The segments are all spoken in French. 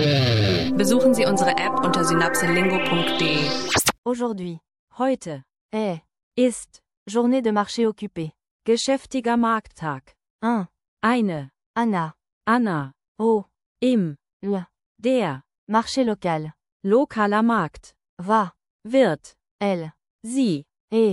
Besuchen Sie unsere App unter synapselingo.de. Aujourd'hui. Heute. Ist. Journée de marché occupée. Geschäftiger Markttag. 1. Eine. Anna. Au. Im. Le. Der. Marché local. Lokaler Markt. Va. Wird. Elle. Sie.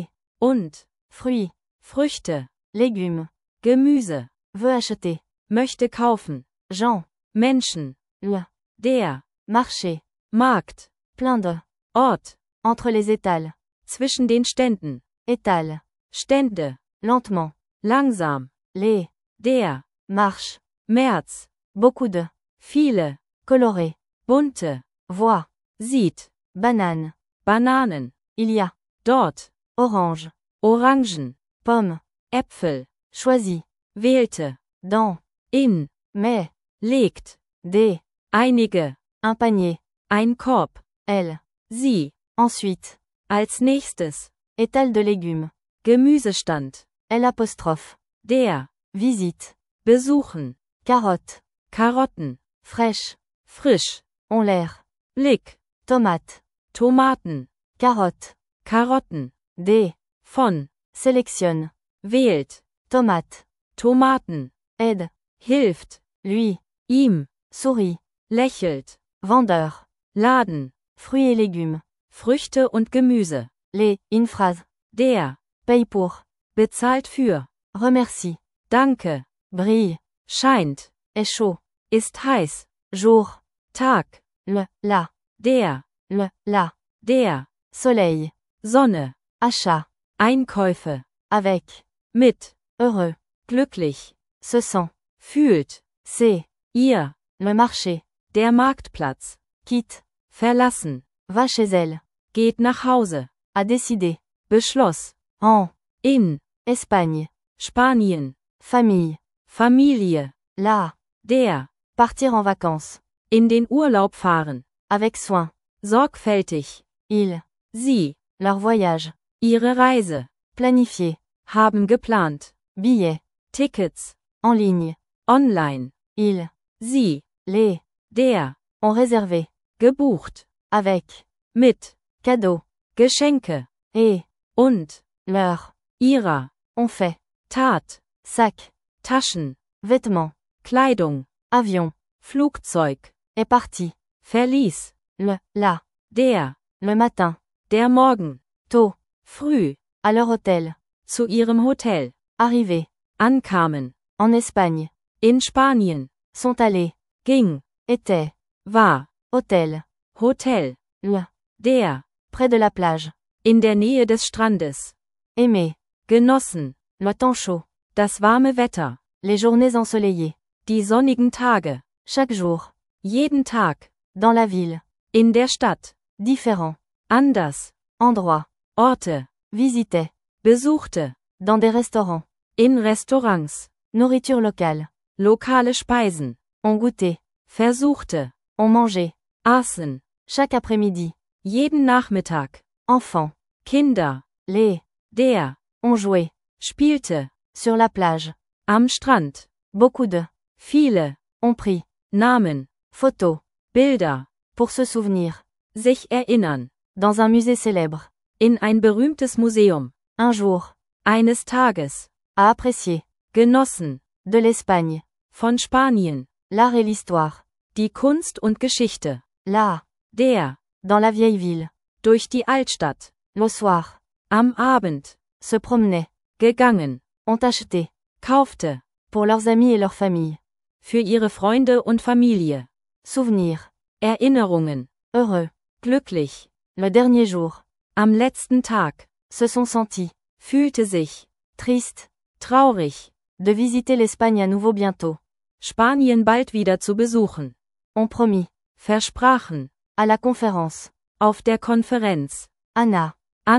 Und. Fruits. Früchte. Légumes. Gemüse. Veut acheter. Möchte kaufen. Jean. Menschen. Le. Der. Marché. Markt. Plein de. Ort. Entre les étals. Zwischen den Ständen. Étals. Stände. Lentement. Langsam. Les. Der. Marche. März. Beaucoup de. Viele. Coloré. Bunte. Voit. Sieht. Banane. Bananen. Il y a. Dort. Orange. Orangen. Pomme. Äpfel. Choisit. Wählte. Dans. In. Mais. Legt. Des. Einige. Un panier. Ein Korb. Elle. Sie. Ensuite. Als nächstes. Étal de légumes. Gemüsestand. L'apostrophe. Der. Visite. Besuchen. Carotte. Karotten. Fraîche. Frisch. On l'air. Blick. Tomate. Tomaten. Carotte. Karotten. Des. Von. Sélectionne. Wählt. Tomate. Tomaten. Aide. Hilft. Lui. Ihm. Sourit. Lächelt. Vendeur. Laden. Fruits et légumes. Früchte und Gemüse. Les. Une phrase. Der. Paye pour. Bezahlt für. Remercie. Danke. Brille. Scheint. Est chaud. Ist heiß. Jour. Tag. Le. La. Der. Le. La. Der. Soleil. Sonne. Achat. Einkäufe. Avec. Mit. Heureux. Glücklich. Se sent. Fühlt. C'est. Ihr. Le marché. Der Marktplatz. Quitte. Verlassen. Va chez elle. Geht nach Hause. A décidé. Beschloss. En. In. Espagne. Spanien. Famille. Familie. La. Der. Partir en vacances. In den Urlaub fahren. Avec soin. Sorgfältig. Ils. Sie. Leur voyage. Ihre Reise. Planifié. Haben geplant. Billet. Tickets. En ligne. Online. Ils. Sie. Les. Der. Ont réservé. Gebucht. Avec. Mit. Cadeau. Geschenke. Et. Und. Leur. Ihrer. On fait. Tat. Sac. Taschen. Vêtements. Kleidung. Avion. Flugzeug. Est parti. Verließ. Le. La. Der. Le matin. Der Morgen. Tôt. Früh. À leur hôtel. Zu ihrem Hotel. Arrivé. Ankamen. En Espagne. In Spanien. Sont allés. Ging. Était. War. Hôtel. Hotel. Le. Der. Près de la plage. In der Nähe des Strandes. Aimer. Genossen. Le temps chaud. Das warme Wetter. Les journées ensoleillées. Die sonnigen Tage. Chaque jour. Jeden Tag. Dans la ville. In der Stadt. Différent. Anders. Endroit. Orte. Visitait. Besuchte. Dans des restaurants. In Restaurants. Nourriture locale. Lokale Speisen. On goûtait. Versuchte. On mangeait. Aßen. Chaque après-midi. Jeden Nachmittag. Enfants. Kinder. Les. Der. On jouait. Spielte. Sur la plage. Am Strand. Beaucoup de. Viele. On prit. Namen. Photos. Bilder. Pour se souvenir. Sich erinnern. Dans un musée célèbre. In ein berühmtes Museum. Un jour. Eines Tages. À apprécier. Genossen. De l'Espagne. Von Spanien. L'art et l'histoire. Die Kunst und Geschichte. Là. Der. Dans la vieille ville. Durch die Altstadt. Le soir. Am Abend. Se promenaient. Gegangen. Ont acheté. Kaufte. Pour leurs amis et leur famille. Für ihre Freunde und Familie. Souvenir. Erinnerungen. Heureux. Glücklich. Le dernier jour. Am letzten Tag. Se sont sentis. Fühlte sich. Triste. Traurig. De visiter l'Espagne à nouveau bientôt. Spanien bald wieder zu besuchen. On promit. Versprachen. À la conférence. Auf der Konferenz. Anna.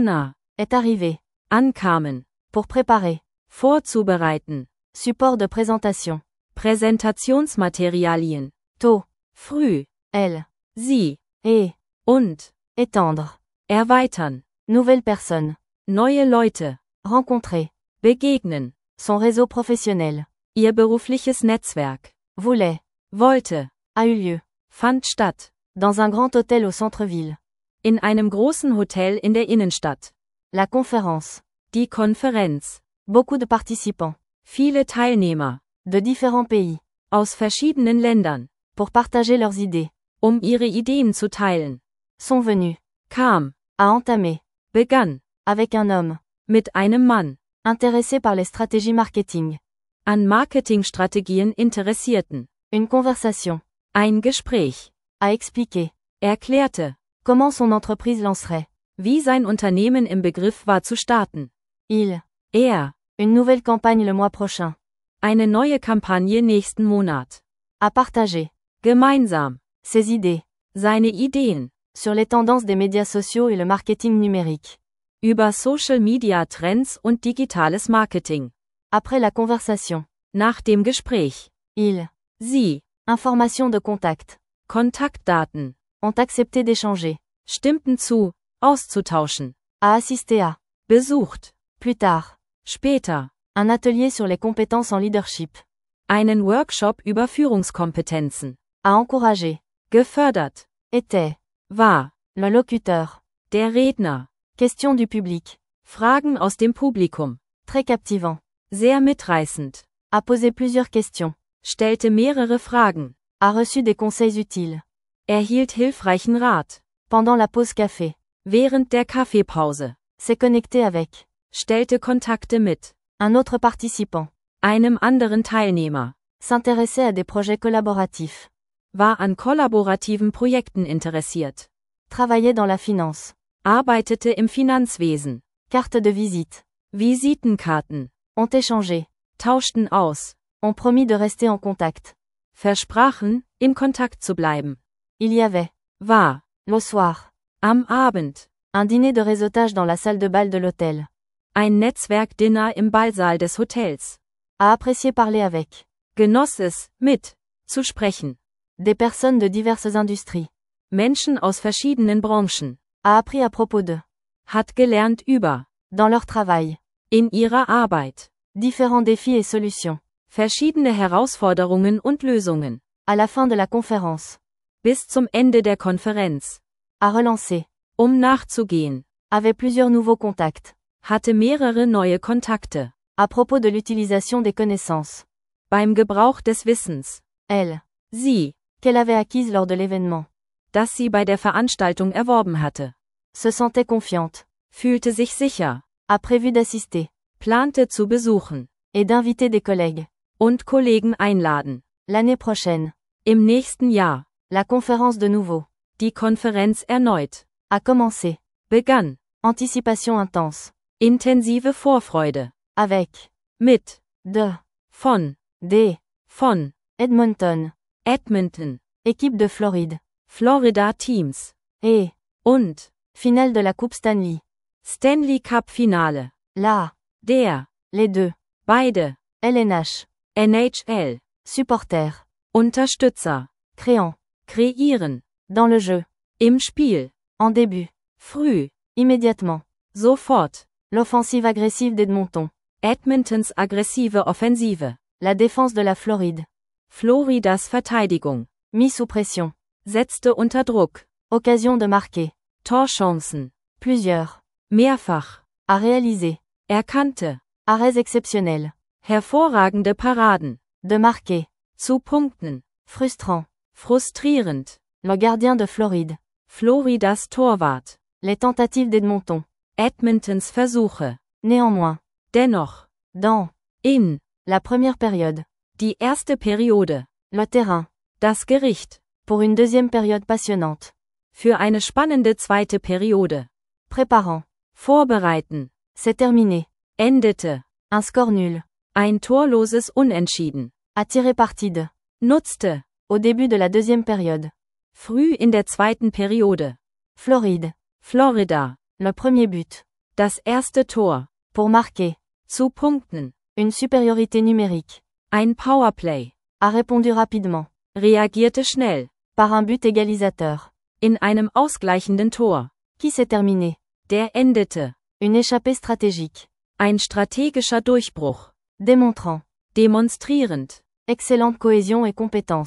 Est arrivée. Ankamen. Pour préparer. Vorzubereiten. Support de présentation. Präsentationsmaterialien. Tôt. Früh. Elle. Sie. Et. Und. Étendre. Erweitern. Nouvelle personne. Neue Leute. Rencontrer. Begegnen. Son réseau professionnel. Ihr berufliches Netzwerk. Voulait. Wollte. A eu lieu. fand statt. Dans un grand hôtel au centre-ville. In einem großen Hotel in der Innenstadt. La conférence. Die Konferenz. Beaucoup de participants. Viele Teilnehmer. De différents pays. Aus verschiedenen Ländern. Pour partager leurs idées. Ihre Ideen zu teilen. Sont venus. Kam. À entamer. Begann. Avec un homme. Mit einem Mann. Intéressé par les stratégies marketing. An Marketingstrategien interessierten. Une conversation. Ein Gespräch. À expliquer. Erklärte. Comment son entreprise lancerait. Wie sein Unternehmen im Begriff war zu starten. Il. Une nouvelle campagne le mois prochain. Eine neue Kampagne nächsten Monat. À partager. Gemeinsam. Ses idées. Seine Ideen. Sur les tendances des médias sociaux et le marketing numérique. Über Social Media Trends und digitales Marketing. Après la conversation. Nach dem Gespräch. Sie. Informations de contact. Kontaktdaten. Ont accepté d'échanger. Stimmten zu, auszutauschen. A assisté à. Besucht. Plus tard. Später. Un atelier sur les compétences en leadership. Einen Workshop über Führungskompetenzen. A encouragé. Gefördert. Était. War. Le locuteur. Der Redner. Question du public. Fragen aus dem Publikum. Très captivant. Sehr mitreißend. A posé plusieurs questions. Stellte mehrere Fragen. A reçu des conseils utiles. Erhielt hilfreichen Rat. Pendant la pause café. Während der Kaffeepause. S'est connecté avec. Stellte Kontakte mit. Un autre participant. Einem anderen Teilnehmer. S'intéressait à des projets collaboratifs. War an kollaborativen Projekten interessiert. Travaillait dans la finance. Arbeitete im Finanzwesen. Carte de visite. Visitenkarten. Ont échangé. Tauschten aus. Ont promis de rester en contact. Versprachen, in Kontakt zu bleiben. Il y avait. War. Le soir. Am Abend. Un dîner de réseautage dans la salle de bal de l'hôtel. Ein Netzwerkdinner im Ballsaal des Hotels. A apprécié parler avec. Genoss es, mit. Zu sprechen. Des personnes de diverses industries. Menschen aus verschiedenen Branchen. A appris à propos de. Hat gelernt über. Dans leur travail. In ihrer Arbeit. Différents défis et solutions. Verschiedene Herausforderungen und Lösungen. À la fin de la conférence. Bis zum Ende der Konferenz. A relancé. Nachzugehen. Avait plusieurs nouveaux contacts. Hatte mehrere neue Kontakte. À propos de l'utilisation des connaissances. Beim Gebrauch des Wissens. Sie. Qu'elle avait acquise lors de l'événement. Das sie bei der Veranstaltung erworben hatte. Se sentait confiante. Fühlte sich sicher. A prévu d'assister. Plante zu besuchen. Et d'inviter des collègues. Und Kollegen einladen. L'année prochaine. Im nächsten Jahr. La conférence de nouveau. Die Konferenz erneut. A commencé. Begann. Anticipation intense. Intensive Vorfreude. Avec. Mit. De. Von. Des. Von. Edmonton. Edmonton. Équipe de Floride. Florida Teams. Et. Und. Finale de la Coupe Stanley. Stanley Cup Finale. La. Der. Les deux. Beide. LNH. NHL. Supporter. Unterstützer. Créant. Kreieren. Dans le jeu. Im Spiel. En début. Früh. Immédiatement. Sofort. L'offensive agressive d'Edmonton. Edmontons aggressive Offensive. La défense de la Floride. Floridas Verteidigung. Mis sous pression. Setzte unter Druck. Occasion de marquer. Torchancen. Plusieurs. Mehrfach. À réaliser. Erkannte. Arrêts exceptionnels. Hervorragende Paraden. De marquer. Zu punkten. Frustrant. Frustrierend. Le gardien de Floride. Floridas Torwart. Les tentatives d'Edmonton. Edmontons Versuche. Néanmoins. Dennoch. Dans. In. La première période. Die erste Periode. Le terrain. Das Gericht. Pour une deuxième période passionnante. Für eine spannende zweite Periode. Préparant. Vorbereiten. C'est terminé. Endete. Un score nul. Ein torloses Unentschieden. A tiré parti de. Nutzte. Au début de la deuxième période. Früh in der zweiten Periode. Floride. Florida. Le premier but. Das erste Tor. Pour marquer. Zu punkten. Une supériorité numérique. Ein Powerplay. A répondu rapidement. Reagierte schnell. Par un but égalisateur. In einem ausgleichenden Tor. Qui s'est terminé. Der endete. Une échappée stratégique. Ein strategischer Durchbruch. Démontrant. Demonstrierend. Excellente cohésion et compétence.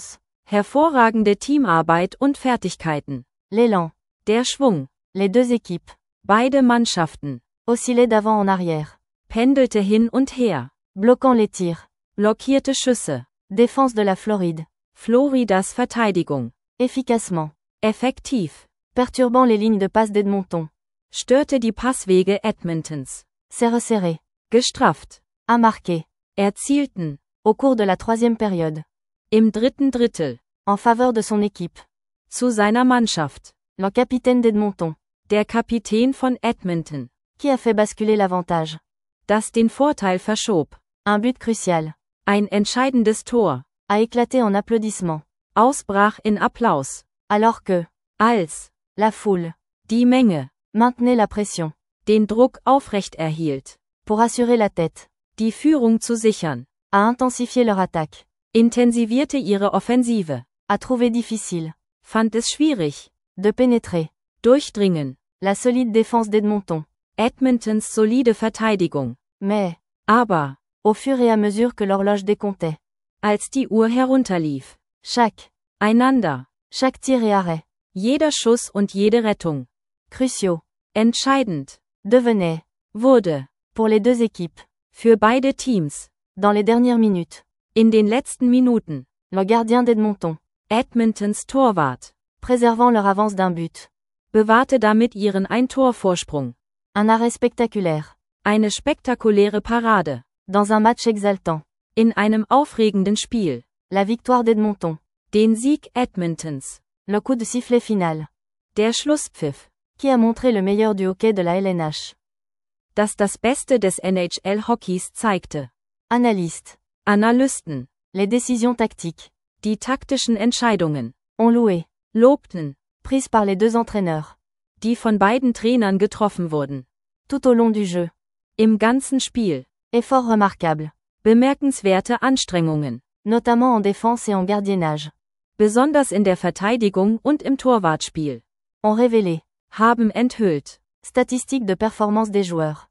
Hervorragende Teamarbeit und Fertigkeiten. L'élan. Der Schwung. Les deux équipes. Beide Mannschaften. Oscillaient d'avant en arrière. Pendelte hin und her. Bloquant les tirs. Blockierte Schüsse. Défense de la Floride. Floridas Verteidigung. Efficacement. Effektiv. Perturbant les lignes de passe d'Edmonton. Störte die Passwege Edmontons. C'est resserré. Gestrafft. A marqué. Erzielten. Au cours de la troisième période. Im dritten Drittel. En faveur de son équipe. Zu seiner Mannschaft. Le capitaine d'Edmonton. Der Kapitän von Edmonton. Qui a fait basculer l'avantage. Das den Vorteil verschob. Un but crucial. Ein entscheidendes Tor. A éclaté en applaudissements. Ausbrach in Applaus. Alors que. Als. La foule. Die Menge. Maintenait la pression. Den Druck aufrecht erhielt. Pour assurer la tête. Die Führung zu sichern. A intensifié leur attaque. Intensivierte ihre Offensive. A trouvé difficile. Fand es schwierig. De pénétrer. Durchdringen. La solide défense d'Edmonton. Edmontons solide Verteidigung. Mais. Aber. Au fur et à mesure que l'horloge décomptait. Als die Uhr herunterlief. Chaque. Einander. Chaque tir et arrêt. Jeder Schuss und jede Rettung. Cruciaux. Entscheidend. Devenait. Wurde. Pour les deux équipes. Für beide Teams. Dans les dernières minutes. In den letzten Minuten. Le gardien d'Edmonton. Edmontons Torwart. Préservant leur avance d'un but. Bewahrte damit ihren Ein-Tor-Vorsprung. Un arrêt spectaculaire. Eine spektakuläre Parade. Dans un match exaltant. In einem aufregenden Spiel. La victoire d'Edmonton. Den Sieg Edmontons. Le coup de sifflet final. Der Schlusspfiff. Qui a montré le meilleur du hockey de la LNH. Das Beste des NHL-Hockeys zeigte. Analystes. Analysten. Les décisions tactiques. Die taktischen Entscheidungen. Ont loué. Lobten. Prises par les deux entraîneurs. Die von beiden Trainern getroffen wurden. Tout au long du jeu. Im ganzen Spiel. Effort remarquable. Bemerkenswerte Anstrengungen. Notamment en défense et en gardiennage. Besonders in der Verteidigung und im Torwartspiel. Ont révélé. Haben enthüllt. Statistiques de performance des joueurs.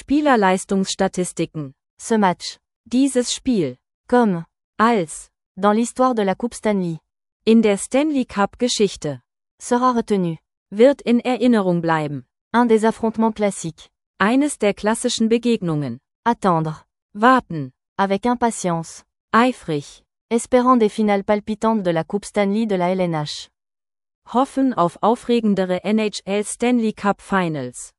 Spielerleistungsstatistiken. Ce match. Dieses Spiel. Comme. Als. Dans l'histoire de la Coupe Stanley. In der Stanley Cup Geschichte. Sera retenu. Wird in Erinnerung bleiben. Un des affrontements classiques. Eines der klassischen Begegnungen. Attendre. Warten. Avec impatience. Eifrig. Espérant des finales palpitantes de la Coupe Stanley de la LNH. Hoffen auf aufregendere NHL Stanley Cup Finals.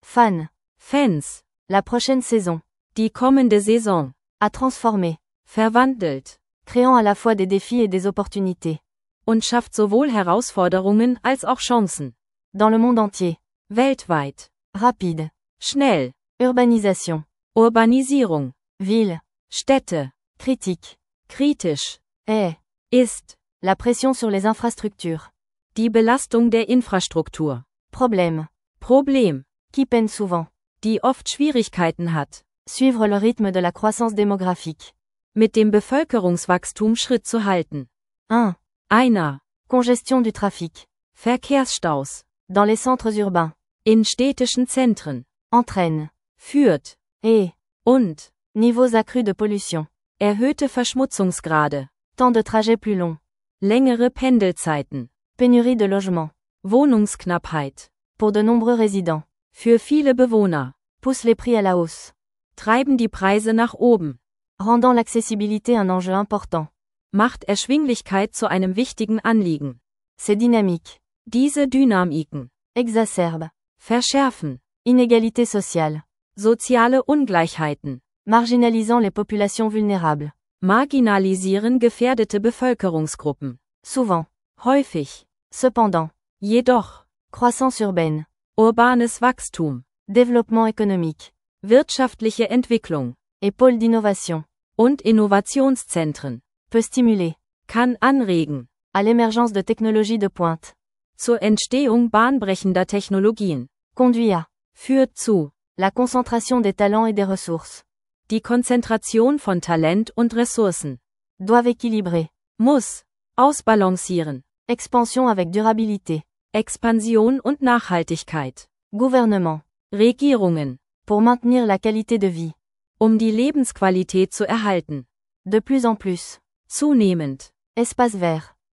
Fans. La prochaine saison. Die kommende Saison. A transformé. Verwandelt. Créant à la fois des défis et des opportunités. Und schafft sowohl Herausforderungen als auch Chancen. Dans le monde entier. Weltweit. Rapide. Schnell. Urbanisation. Urbanisierung. Ville. Städte. Critique. Kritisch. Ist. Ist. La pression sur les infrastructures. Die Belastung der Infrastruktur. Problème. Problem. Qui peine souvent. Die oft Schwierigkeiten hat. Suivre le rythme de la croissance démographique. Mit dem Bevölkerungswachstum Schritt zu halten. Einer. Congestion du trafic. Verkehrsstaus. Dans les centres urbains. In städtischen Zentren. Entraîne. Führt. Und. Niveaux accrus de pollution. Erhöhte Verschmutzungsgrade. Temps de trajet plus long. Längere Pendelzeiten. Pénurie de logement. Wohnungsknappheit. Pour de nombreux résidents. Für viele Bewohner. Pousse les prix à la hausse. Treiben die Preise nach oben. Rendant l'accessibilité un enjeu important. Macht Erschwinglichkeit zu einem wichtigen Anliegen. C'est dynamique. Diese Dynamiken. Exacerbe. Verschärfen. Inégalité sociale. Soziale Ungleichheiten. Marginalisant les populations vulnérables. Marginalisieren gefährdete Bevölkerungsgruppen. Souvent. Häufig. Cependant. Jedoch. Croissance urbaine. Urbanes Wachstum. Développement économique. Wirtschaftliche Entwicklung. Et pôle d'innovation. Und Innovationszentren. Peut stimuler. Kann anregen. À l'émergence de technologies de pointe. Zur Entstehung bahnbrechender Technologien. Conduit à. Führt zu. La concentration des talents et des ressources. Die Konzentration von Talent und Ressourcen. Doivent équilibrer. Muss. Ausbalancieren. Expansion avec durabilité. Expansion und Nachhaltigkeit. Gouvernement. Regierungen. Pour maintenir la qualité de vie. Die Lebensqualität zu erhalten. De plus en plus. Zunehmend. Espace vert.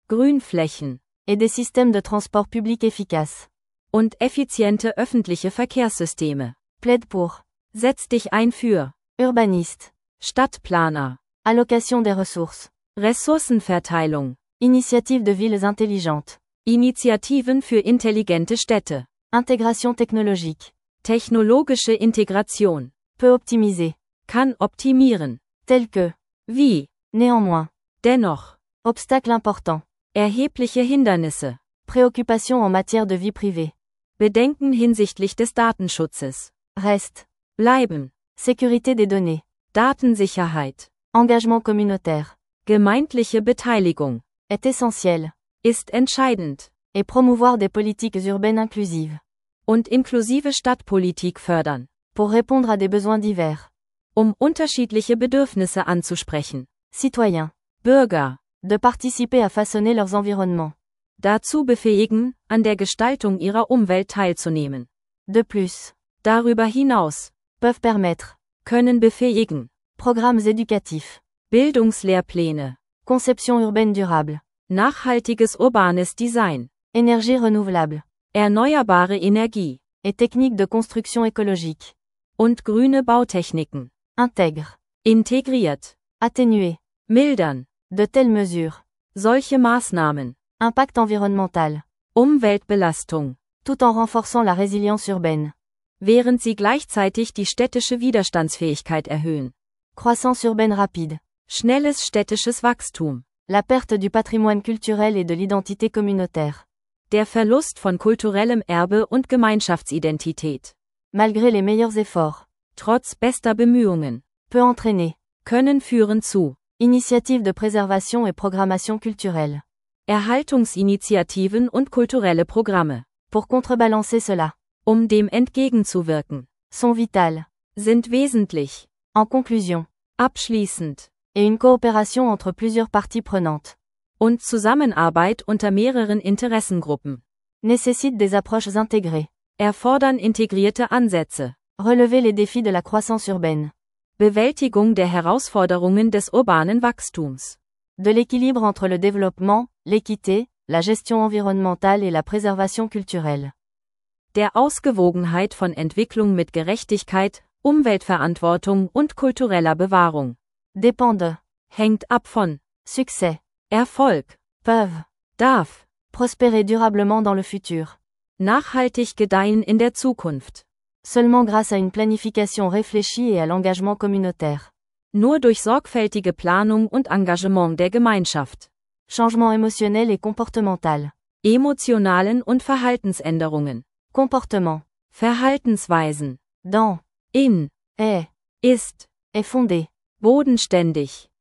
Grünflächen et des systèmes de transport public efficaces. und effiziente öffentliche Verkehrssysteme. Plaide pour. Setz dich ein für Urbaniste. Stadtplaner, Allocation des ressources. Ressourcenverteilung, Initiative de villes intelligentes. Initiativen für intelligente Städte, Intégration technologique. technologische Integration, Peut optimiser. kann optimieren, Tel que. wie, Néanmoins. dennoch, Obstacle important. erhebliche Hindernisse, Préoccupation en matière de vie privée. Bedenken hinsichtlich des Datenschutzes, Reste. bleiben, Sécurité des données. Datensicherheit, Engagement communautaire. gemeindliche Beteiligung, Est essentiel. ist entscheidend, Et promouvoir des politiques urbaines inclusives. und inklusive Stadtpolitik fördern, Pour répondre à des besoins divers. unterschiedliche Bedürfnisse anzusprechen. Citoyens. Bürger, De participer à façonner leurs environnements. dazu befähigen, an der Gestaltung ihrer Umwelt teilzunehmen. De plus. Darüber hinaus, Peuvent permettre. können befähigen, Programmes éducatifs. Bildungslehrpläne, Conception urbaine durable. nachhaltiges urbanes Design, Énergie renouvelable. erneuerbare Energie Et techniques de construction écologique. und grüne Bautechniken. Intègre. Integriert, Atténuer. mildern, De telles mesures. solche Maßnahmen, Impact environnemental. Umweltbelastung, Tout en renforçant la résilience urbaine. während sie gleichzeitig die städtische Widerstandsfähigkeit erhöhen. Croissance urbaine rapide. Schnelles städtisches Wachstum, La perte du patrimoine culturel et de l'identité communautaire. der Verlust von kulturellem Erbe und Gemeinschaftsidentität, Malgré les meilleurs efforts. trotz bester Bemühungen, Peut entraîner. können führen zu Initiative de préservation et programmation culturelle. Erhaltungsinitiativen und kulturelle Programme, Pour contrebalancer cela. dem entgegenzuwirken, Sont vitales. sind wesentlich. En conclusion. Abschließend. Et une coopération entre plusieurs parties prenantes. Und Zusammenarbeit unter mehreren Interessengruppen. Nécessite des approches intégrées. Erfordern integrierte Ansätze. Relever les défis de la croissance urbaine. Bewältigung der Herausforderungen des urbanen Wachstums. De l'équilibre entre le développement, l'équité, la gestion environnementale et la préservation culturelle. Der Ausgewogenheit von Entwicklung mit Gerechtigkeit, Umweltverantwortung und kultureller Bewahrung. Dépend de. Hängt ab von Succès. Erfolg. Peuvent. Darf Prospérer durablement dans le futur. nachhaltig gedeihen in der Zukunft. Seulement grâce à une planification réfléchie et à l'engagement communautaire. Nur durch sorgfältige Planung und Engagement der Gemeinschaft. Changement émotionnel et comportemental. Emotionalen und Verhaltensänderungen. Comportement. Verhaltensweisen. Dans. In. Ist. Est fondé. Bodenständig.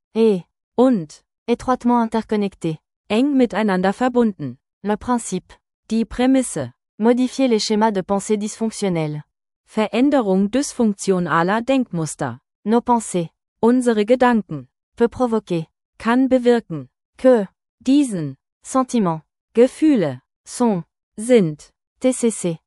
Und. Étroitement interconnecté. Eng miteinander verbunden. Le principe. Die Prämisse. Modifier les schémas de pensée dysfonctionnels. Veränderung dysfunktionaler Denkmuster. Nos pensées. Unsere Gedanken. Peut provoquer. Kann bewirken. Que. Diesen. Sentiments. Gefühle. Sont. Sind. TCC.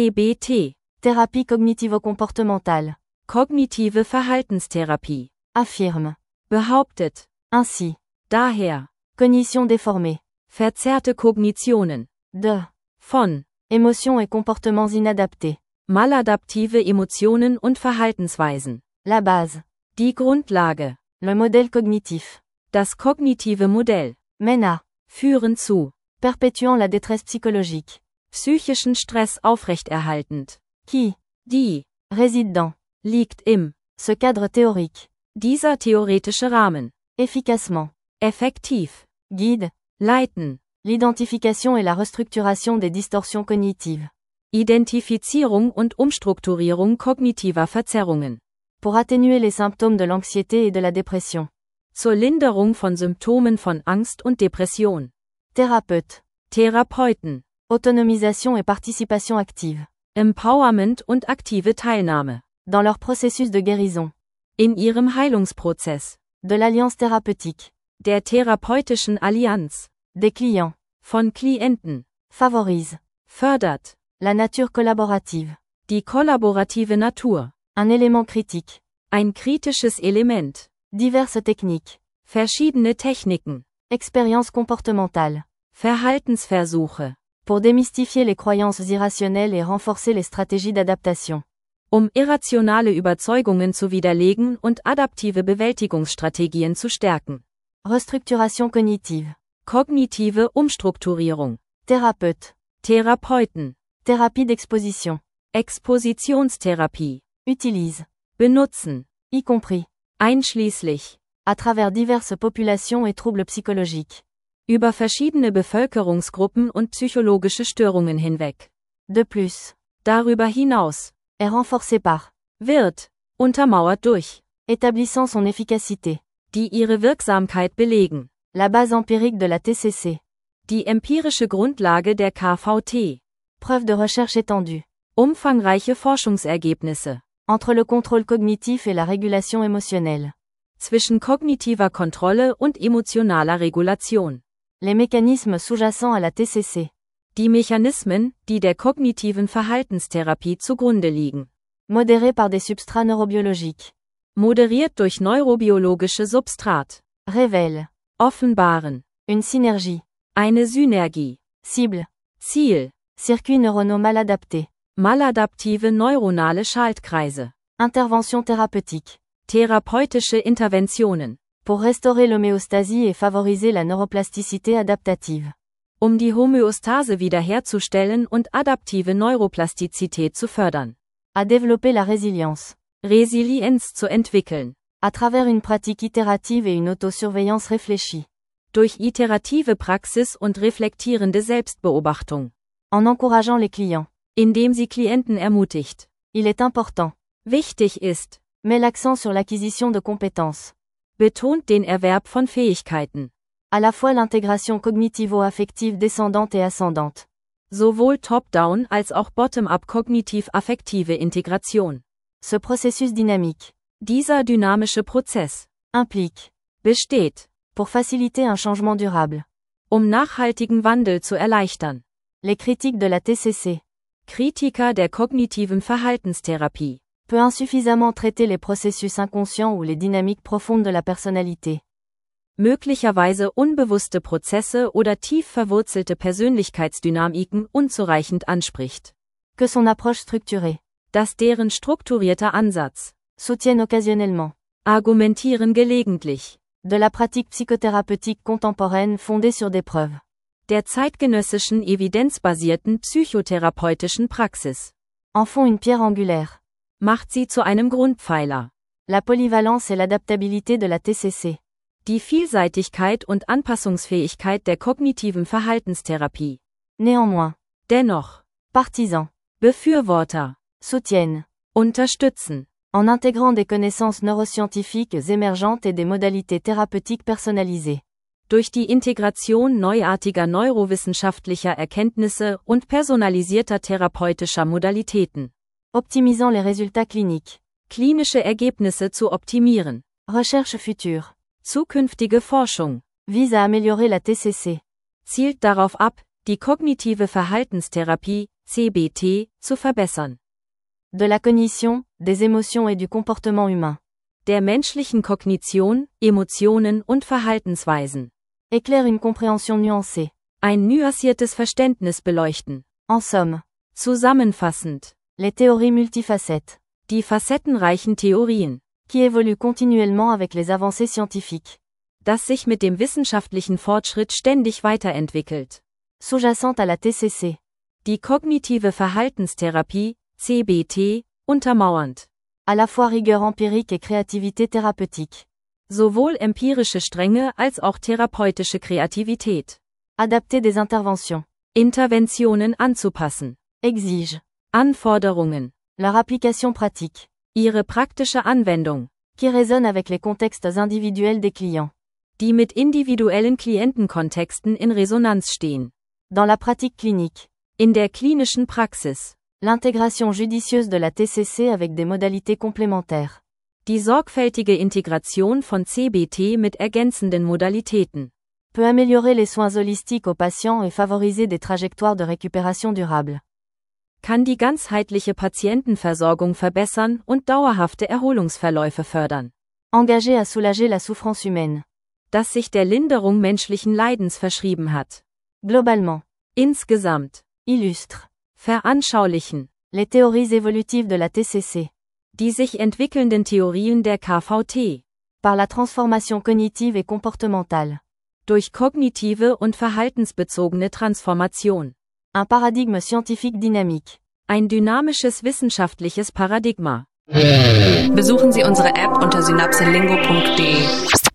CBT. Thérapie cognitivo-comportementale. Kognitive Verhaltenstherapie. Affirme. Behauptet. Ainsi. Daher. Cognition déformée. Verzerrte Kognitionen. De. Von. Émotions et comportements inadaptés. Maladaptive Emotionen und Verhaltensweisen. La base. Die Grundlage. Le modèle cognitif. Das kognitive Modell. Mène à. Führen zu. Perpétuant la détresse psychologique. Psychischen Stress aufrechterhaltend. Qui. Die. Réside dans. Liegt im. Ce cadre théorique. Dieser theoretische Rahmen. Efficacement. Effektiv. Guide. Leiten. L'identification et la restructuration des distorsions cognitives. Identifizierung und Umstrukturierung kognitiver Verzerrungen. Pour atténuer les symptômes de l'anxiété et de la dépression. Zur Linderung von Symptomen von Angst und Depression. Thérapeute. Therapeuten. Autonomisation et participation active. Empowerment und aktive Teilnahme. Dans leur processus de guérison. In ihrem Heilungsprozess. De l'alliance thérapeutique. Der therapeutischen Allianz. Des clients. Von Klienten. Favorise. Fördert. La nature collaborative. Die kollaborative Natur. Un élément critique. Ein kritisches Element. Diverses techniques. Verschiedene Techniken. Expérience comportementale. Verhaltensversuche. Pour démystifier les croyances irrationnelles et renforcer les stratégies d'adaptation. Irrationale Überzeugungen zu widerlegen und adaptive Bewältigungsstrategien zu stärken. Restructuration cognitive. Kognitive Umstrukturierung. Thérapeute. Therapeuten. Thérapie d'exposition. Expositionstherapie. Utilise. Benutzen. Y compris. Einschließlich. À travers diverses populations et troubles psychologiques. Über verschiedene Bevölkerungsgruppen und psychologische Störungen hinweg. De plus. Darüber hinaus. Est renforcé par. Wird. Untermauert durch. Établissant son efficacité. Die ihre Wirksamkeit belegen. La base empirique de la TCC. Die empirische Grundlage der KVT. Preuve de recherche étendue. Umfangreiche Forschungsergebnisse. Entre le contrôle cognitif et la régulation émotionnelle. Zwischen kognitiver Kontrolle und emotionaler Regulation. Les mécanismes sous-jacents à la TCC. Die Mechanismen, die der kognitiven Verhaltenstherapie zugrunde liegen. Modérés par des substrats neurobiologiques. Moderiert durch neurobiologische Substrat. Révèlent. Offenbaren. Une synergie. Eine Synergie. Cible. Ziel. Circuits neuronaux mal adaptés. Maladaptive neuronale Schaltkreise. Intervention thérapeutique. Therapeutische Interventionen. Pour restaurer l'homéostasie et favoriser la neuroplasticité adaptative. Die Homöostase wiederherzustellen und adaptive Neuroplastizität zu fördern. À développer la résilience. Resilienz zu entwickeln. À travers une pratique itérative et une autosurveillance réfléchie. Durch iterative Praxis und reflektierende Selbstbeobachtung. En encourageant les clients. Indem sie Klienten ermutigt. Il est important. Wichtig ist. Met l'accent sur l'acquisition de compétences. Betont den Erwerb von Fähigkeiten. À la fois l'intégration cognitivo-affective descendante et ascendante. Sowohl top-down als auch bottom-up kognitiv-affektive Integration. Ce processus dynamique. Dieser dynamische Prozess. Implique. Besteht. Pour faciliter un changement durable. Nachhaltigen Wandel zu erleichtern. Les critiques de la TCC. Kritiker der kognitiven Verhaltenstherapie. Peut insuffisamment traiter les processus inconscients ou les dynamiques profondes de la personnalité. Möglicherweise unbewusste Prozesse oder tief verwurzelte Persönlichkeitsdynamiken unzureichend anspricht. Que son approche structurée. Dass deren strukturierter Ansatz. Soutiennent occasionnellement. Argumentieren gelegentlich. De la pratique psychothérapeutique contemporaine fondée sur des preuves. Der zeitgenössischen evidenzbasierten psychotherapeutischen Praxis. En font une pierre angulaire. Macht sie zu einem Grundpfeiler. La polyvalence et l'adaptabilité de la TCC. Die Vielseitigkeit und Anpassungsfähigkeit der kognitiven Verhaltenstherapie. Néanmoins. Dennoch. Partisans. Befürworter. Soutiennent. Unterstützen. En intégrant des connaissances neuroscientifiques émergentes et des modalités thérapeutiques personnalisées. Durch die Integration neuartiger neurowissenschaftlicher Erkenntnisse und personalisierter therapeutischer Modalitäten. Optimisant les résultats cliniques. Klinische Ergebnisse zu optimieren. Recherche future. Zukünftige Forschung. Vise à améliorer la TCC. Zielt darauf ab, die kognitive Verhaltenstherapie, CBT, zu verbessern. De la cognition, des émotions et du comportement humain. Der menschlichen Kognition, Emotionen und Verhaltensweisen. Éclaire une compréhension nuancée. Ein nuanciertes Verständnis beleuchten. En somme. Zusammenfassend. Les théories multifacettes. Die facettenreichen Theorien. Qui évoluent continuellement avec les avancées scientifiques. Das sich mit dem wissenschaftlichen Fortschritt ständig weiterentwickelt. Sous-jacente à la TCC. Die kognitive Verhaltenstherapie, CBT, untermauernd. À la fois rigueur empirique et créativité thérapeutique. Sowohl empirische Strenge als auch therapeutische Kreativität. Adapter des interventions. Interventionen anzupassen. Exige. Anforderungen. Leur application pratique. Ihre praktische Anwendung. Qui résonne avec les contextes individuels des clients. Die mit individuellen Klientenkontexten in Resonanz stehen. Dans la pratique clinique. In der klinischen Praxis. L'intégration judicieuse de la TCC avec des modalités complémentaires. Die sorgfältige Integration von CBT mit ergänzenden Modalitäten. Peut améliorer les soins holistiques aux patients et favoriser des trajectoires de récupération durable. Kann die ganzheitliche Patientenversorgung verbessern und dauerhafte Erholungsverläufe fördern. Engagé à soulager la souffrance humaine. Das sich der Linderung menschlichen Leidens verschrieben hat. Globalement. Insgesamt. Illustre. Veranschaulichen. Les théories évolutives de la TCC. Die sich entwickelnden Theorien der KVT. Par la transformation cognitive et comportementale. Durch kognitive und verhaltensbezogene Transformation. Un paradigme scientifique dynamique. Ein dynamisches wissenschaftliches Paradigma. Besuchen Sie unsere App unter synapselingo.de.